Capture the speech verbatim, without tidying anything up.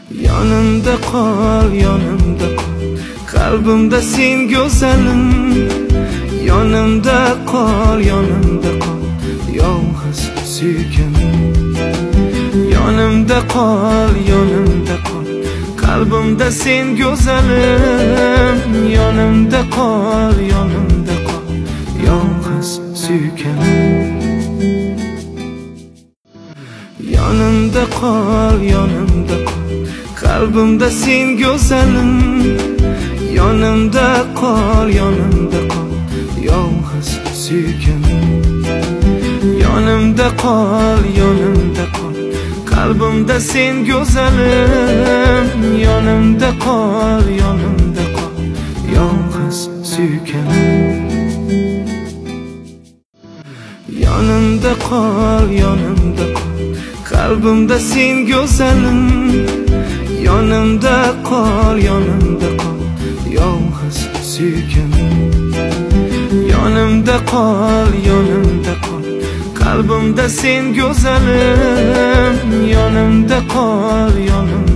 Yonimda qol, yonimda qol, qalbimda sen go'zalim. Yonimda qol, yonimda qol, yolg'iz suyganim. Yonimda qol, yonimda qol, qalbimda sen go'zalim. Yonimda qol, yonimda qol, yolg'iz suyganim. Yonimda qol, yonimda qol, qalbimda sen go'zalim. Yonimda qol, yonimda qol, yolg'iz suyganim. Yonimda qol, yonimda qol, qalbimda sen go'zalim. Yonimda qol, yonimda qol, yolg'iz suyganim. Yonimda qol, yonimda qol, qalbimda sen go'zalim. Yonimda qol, yonimda qol, yolg'iz suyganim. Yonimda qol, yonimda qol, qalbimda sen go'zalim. Yonimda qol, yonimda